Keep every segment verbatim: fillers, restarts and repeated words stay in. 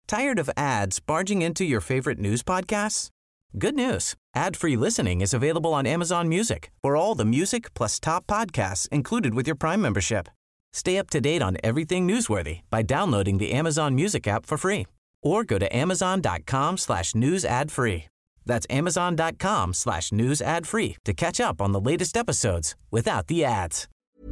Tired of ads barging into your favorite news podcasts? Good news. Ad-free listening is available on Amazon Music for all the music plus top podcasts included with your Prime membership. Stay up to date on everything newsworthy by downloading the Amazon Music app for free or go to amazon.com slash news ad free. That's amazon.com slash news ad free to catch up on the latest episodes without the ads.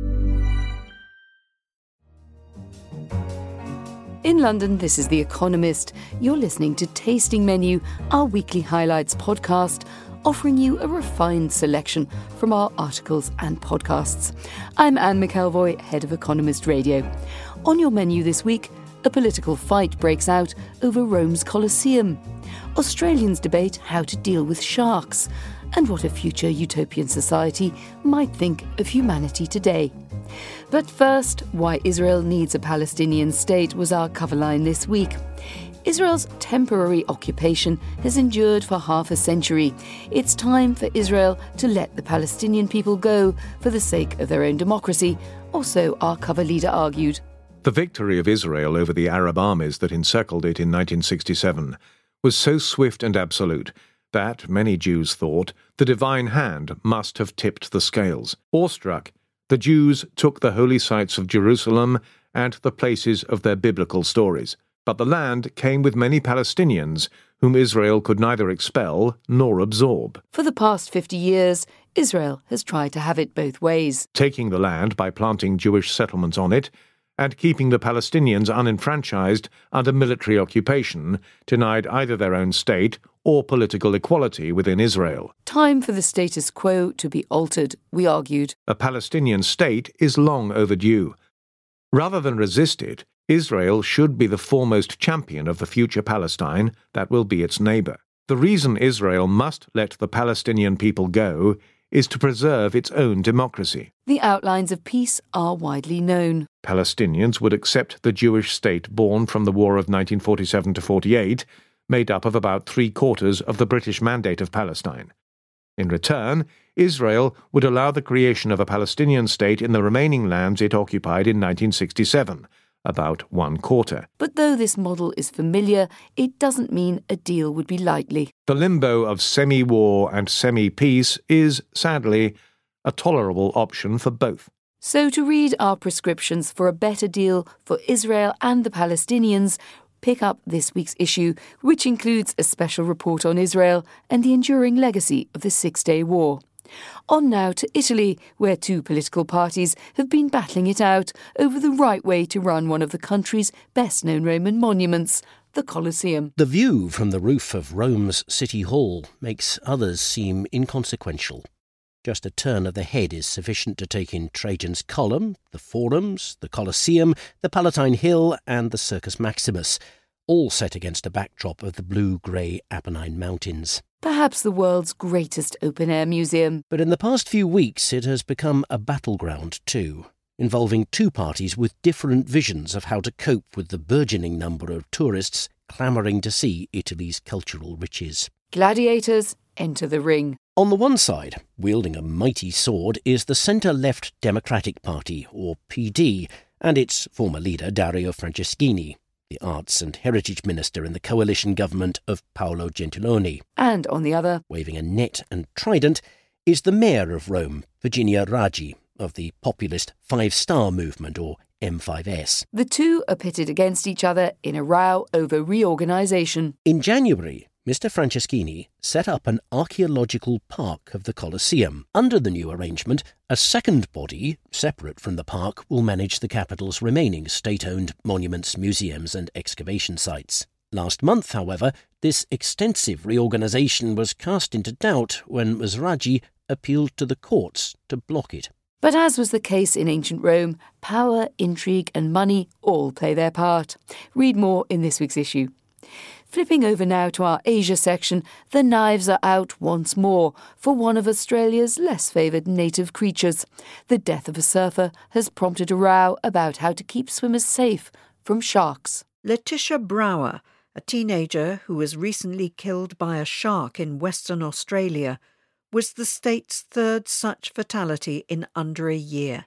In London, this is The Economist. You're listening to Tasting Menu, our weekly highlights podcast, offering you a refined selection from our articles and podcasts. I'm Anne McElvoy, head of Economist Radio. On your menu this week, a political fight breaks out over Rome's Colosseum. Australians debate how to deal with sharks and what a future utopian society might think of humanity today. But first, why Israel needs a Palestinian state was our cover line this week. Israel's temporary occupation has endured for half a century. It's time for Israel to let the Palestinian people go for the sake of their own democracy, or so our cover leader argued. The victory of Israel over the Arab armies that encircled it in nineteen sixty-seven was so swift and absolute that, many Jews thought, the divine hand must have tipped the scales. Awestruck, the Jews took the holy sites of Jerusalem and the places of their biblical stories. But the land came with many Palestinians whom Israel could neither expel nor absorb. For the past fifty years, Israel has tried to have it both ways. Taking the land by planting Jewish settlements on it, and keeping the Palestinians unenfranchised under military occupation, denied either their own state or political equality within Israel. Time for the status quo to be altered, we argued. A Palestinian state is long overdue. Rather than resist it, Israel should be the foremost champion of the future Palestine that will be its neighbour. The reason Israel must let the Palestinian people go is to preserve its own democracy. The outlines of peace are widely known. Palestinians would accept the Jewish state born from the war of nineteen forty-seven to forty-eight, made up of about three-quarters of the British Mandate of Palestine. In return, Israel would allow the creation of a Palestinian state in the remaining lands it occupied in nineteen sixty-seven, about one quarter. But though this model is familiar, it doesn't mean a deal would be likely. The limbo of semi-war and semi-peace is, sadly, a tolerable option for both. So to read our prescriptions for a better deal for Israel and the Palestinians, pick up this week's issue, which includes a special report on Israel and the enduring legacy of the Six-Day War. On now to Italy, where two political parties have been battling it out over the right way to run one of the country's best-known Roman monuments, the Colosseum. The view from the roof of Rome's City Hall makes others seem inconsequential. Just a turn of the head is sufficient to take in Trajan's Column, the Forums, the Colosseum, the Palatine Hill and the Circus Maximus, all set against a backdrop of the blue-grey Apennine Mountains. Perhaps the world's greatest open-air museum. But in the past few weeks it has become a battleground too, involving two parties with different visions of how to cope with the burgeoning number of tourists clamouring to see Italy's cultural riches. Gladiators enter the ring. On the one side, wielding a mighty sword, is the centre-left Democratic Party, or P D, and its former leader Dario Franceschini, the Arts and Heritage Minister in the coalition government of Paolo Gentiloni. And on the other, waving a net and trident, is the Mayor of Rome, Virginia Raggi, of the populist Five Star Movement, or M five S. The two are pitted against each other in a row over reorganisation. In January, Mister Franceschini set up an archaeological park of the Colosseum. Under the new arrangement, a second body, separate from the park, will manage the capital's remaining state-owned monuments, museums and excavation sites. Last month, however, this extensive reorganisation was cast into doubt when Raggi appealed to the courts to block it. But as was the case in ancient Rome, power, intrigue and money all play their part. Read more in this week's issue. Flipping over now to our Asia section, the knives are out once more for one of Australia's less favoured native creatures. The death of a surfer has prompted a row about how to keep swimmers safe from sharks. Letitia Brower, a teenager who was recently killed by a shark in Western Australia, was the state's third such fatality in under a year.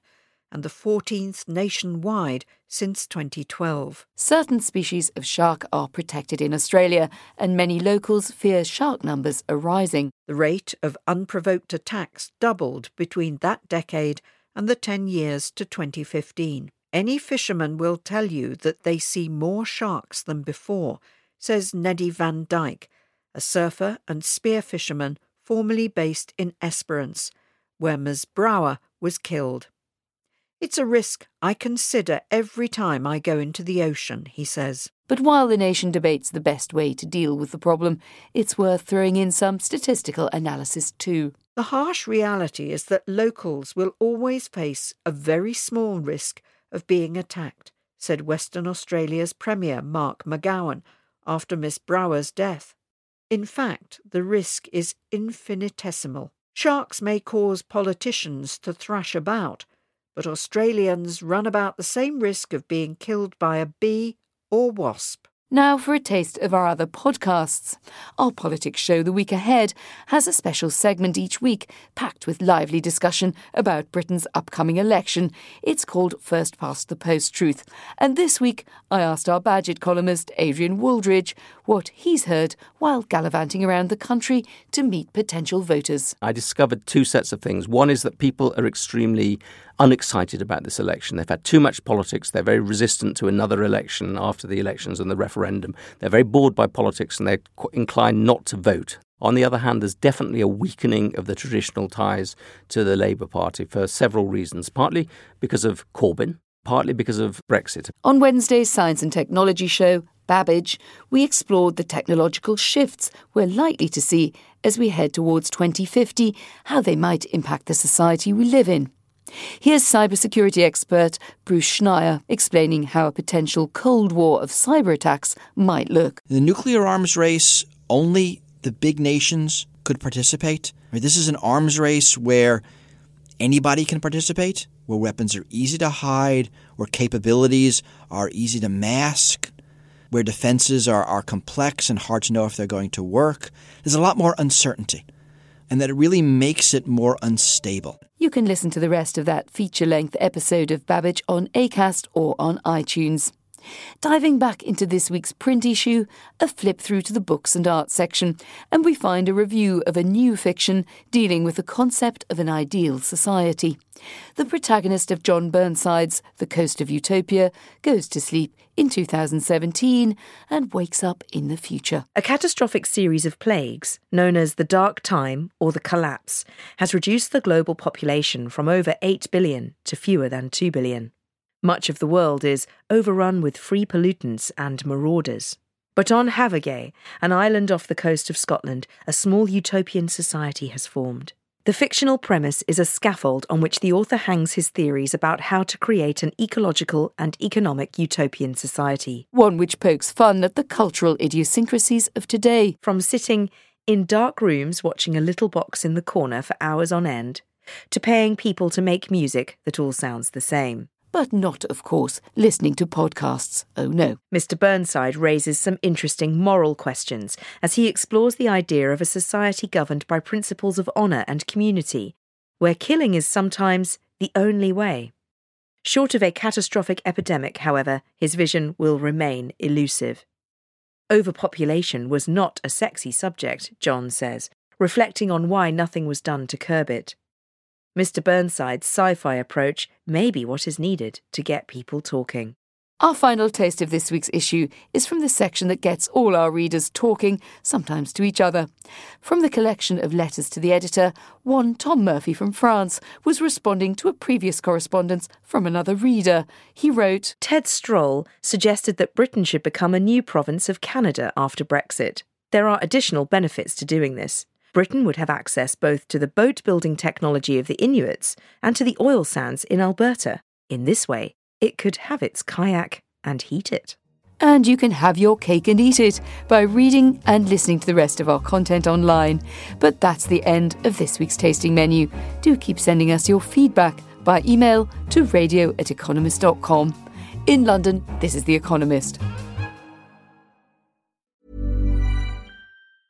and the fourteenth nationwide since twenty twelve. Certain species of shark are protected in Australia, and many locals fear shark numbers are rising. The rate of unprovoked attacks doubled between that decade and the ten years to twenty fifteen. Any fisherman will tell you that they see more sharks than before, says Neddy Van Dyke, a surfer and spear fisherman formerly based in Esperance, where Ms Brouwer was killed. It's a risk I consider every time I go into the ocean, he says. But while the nation debates the best way to deal with the problem, it's worth throwing in some statistical analysis too. The harsh reality is that locals will always face a very small risk of being attacked, said Western Australia's Premier Mark McGowan after Miss Brouwer's death. In fact, the risk is infinitesimal. Sharks may cause politicians to thrash about, but Australians run about the same risk of being killed by a bee or wasp. Now for a taste of our other podcasts. Our politics show The Week Ahead has a special segment each week packed with lively discussion about Britain's upcoming election. It's called First Past the Post Truth. And this week I asked our Badgett columnist Adrian Wooldridge what he's heard while gallivanting around the country to meet potential voters. I discovered two sets of things. One is that people are extremely unexcited about this election. They've had too much politics. They're very resistant to another election after the elections and the referendum. They're very bored by politics and they're inclined not to vote. On the other hand, there's definitely a weakening of the traditional ties to the Labour Party for several reasons, partly because of Corbyn, partly because of Brexit. On Wednesday's Science and Technology show, Babbage, we explored the technological shifts we're likely to see as we head towards twenty fifty, how they might impact the society we live in. Here's cybersecurity expert Bruce Schneier explaining how a potential Cold War of cyber attacks might look. The nuclear arms race, only the big nations could participate. This is an arms race where anybody can participate, where weapons are easy to hide, where capabilities are easy to mask, where defenses are, are complex and hard to know if they're going to work. There's a lot more uncertainty, and that it really makes it more unstable. You can listen to the rest of that feature-length episode of Babbage on Acast or on iTunes. Diving back into this week's print issue, a flip through to the books and art section, and we find a review of a new fiction dealing with the concept of an ideal society. The protagonist of John Burnside's The Coast of Utopia goes to sleep in two thousand seventeen and wakes up in the future. A catastrophic series of plagues, known as the Dark Time or the Collapse, has reduced the global population from over eight billion to fewer than two billion. Much of the world is overrun with free pollutants and marauders. But on Havagay, an island off the coast of Scotland, a small utopian society has formed. The fictional premise is a scaffold on which the author hangs his theories about how to create an ecological and economic utopian society. One which pokes fun at the cultural idiosyncrasies of today. From sitting in dark rooms watching a little box in the corner for hours on end, to paying people to make music that all sounds the same. But not, of course, listening to podcasts. Oh no. Mister Burnside raises some interesting moral questions as he explores the idea of a society governed by principles of honour and community, where killing is sometimes the only way. Short of a catastrophic epidemic, however, his vision will remain elusive. Overpopulation was not a sexy subject, John says, reflecting on why nothing was done to curb it. Mister Burnside's sci-fi approach may be what is needed to get people talking. Our final taste of this week's issue is from the section that gets all our readers talking, sometimes to each other. From the collection of letters to the editor, one Tom Murphy from France was responding to a previous correspondence from another reader. He wrote, Ted Stroll suggested that Britain should become a new province of Canada after Brexit. There are additional benefits to doing this. Britain would have access both to the boat-building technology of the Inuits and to the oil sands in Alberta. In this way, it could have its kayak and heat it. And you can have your cake and eat it by reading and listening to the rest of our content online. But that's the end of this week's tasting menu. Do keep sending us your feedback by email to radio at economist dot com. In London, this is The Economist.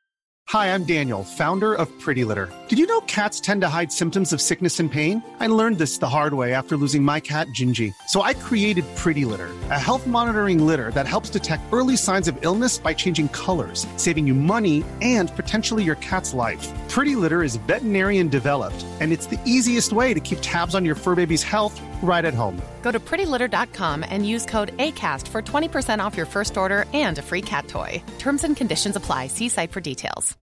Hi, I'm Daniel, founder of Pretty Litter. Did you know cats tend to hide symptoms of sickness and pain? I learned this the hard way after losing my cat, Gingy. So I created Pretty Litter, a health monitoring litter that helps detect early signs of illness by changing colors, saving you money and potentially your cat's life. Pretty Litter is veterinarian developed, and it's the easiest way to keep tabs on your fur baby's health right at home. Go to pretty litter dot com and use code ACAST for twenty percent off your first order and a free cat toy. Terms and conditions apply. See site for details.